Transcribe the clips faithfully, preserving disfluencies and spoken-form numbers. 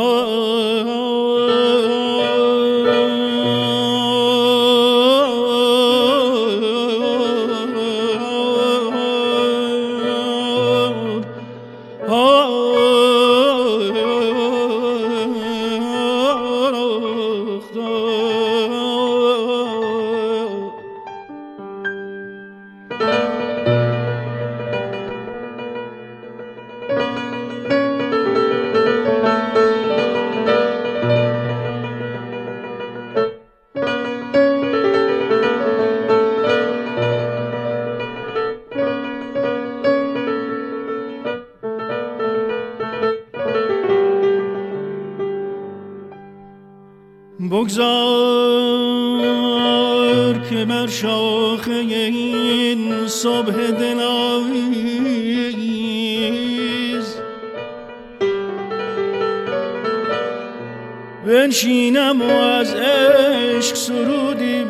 بگذار که بر شاخه این صبح دلاویز بنشینم و از عشق سرودی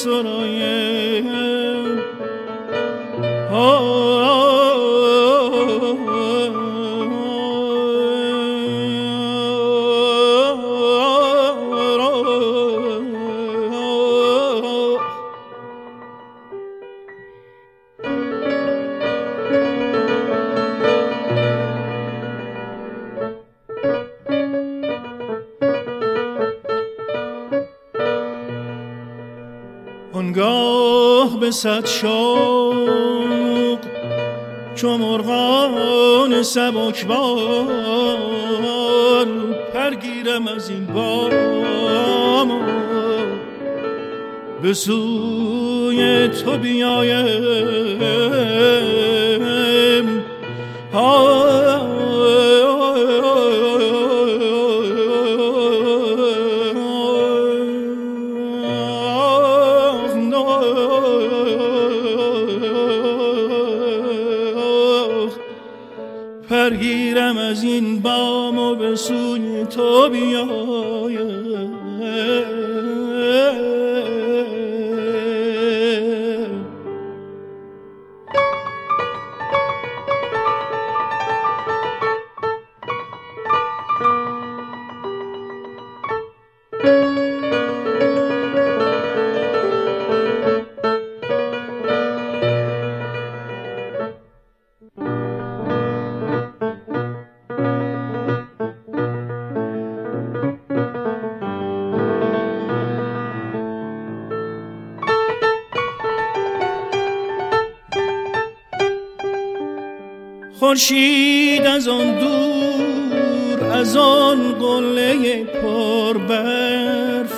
بسرایم. آنگاه به صد شوق چو مرغان سبکبال پرگیرم از این بام به سوی تو بیایم. پرگیرم از این بام و به سوی تو بیایم. خورشید از آن دور از آن قله پر برف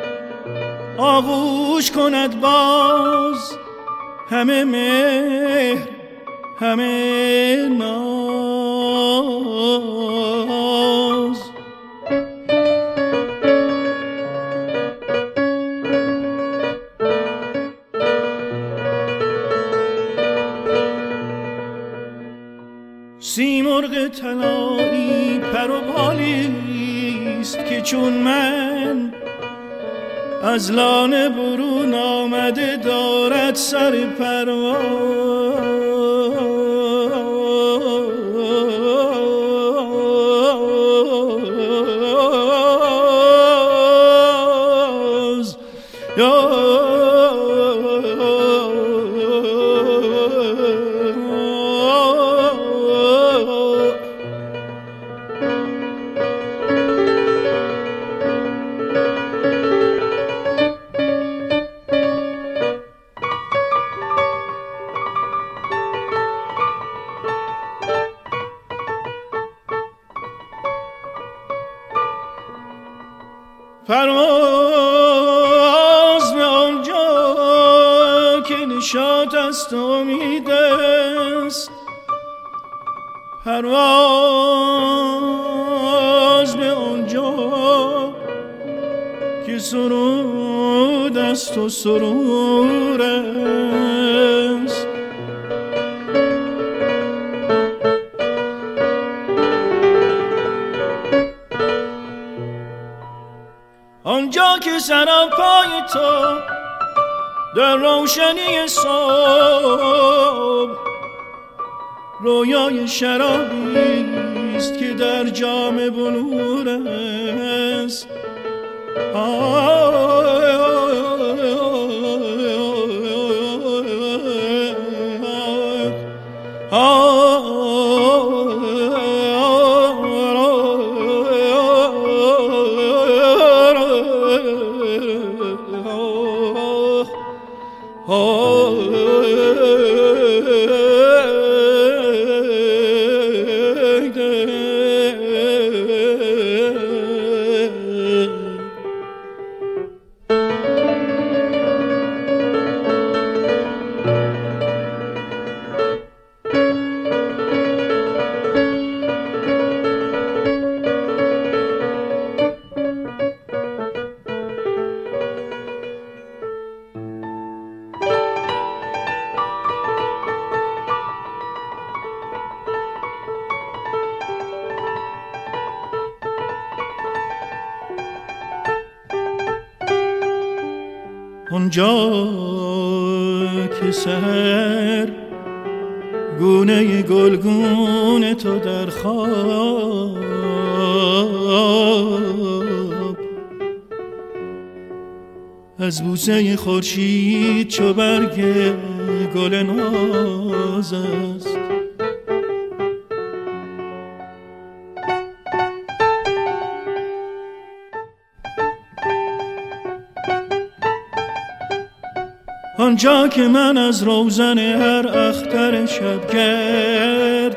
آغوش کند باز همه مهر همه ناز. سیمرغ طلایی پر و بالیست که چون من از لانه برون آمده دارد سر پرواز. پرواز به آنجا که نشاط است و امید است. پرواز به آنجا که سرود است و سرور است. آنجا که سراپای تو در روشنی صبح رویای شرابی چیست که در جام بلور است؟ اونجا که سحر گونه گلگون تو در خواب از بوسه خورشید چو برگ گل ناز است. آنجا که من از روزن هر اختر شبگرد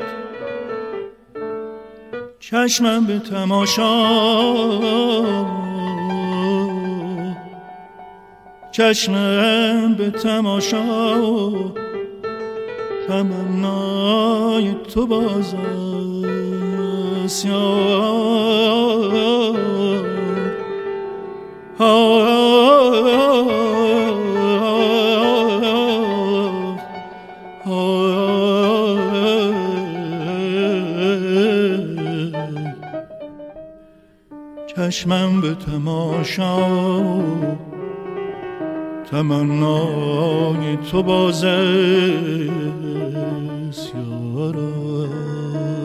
چشمم به تماشا چشمم به تماشا تمنای تو باز است چشمم به تماشا تمنای تو باز است یارا.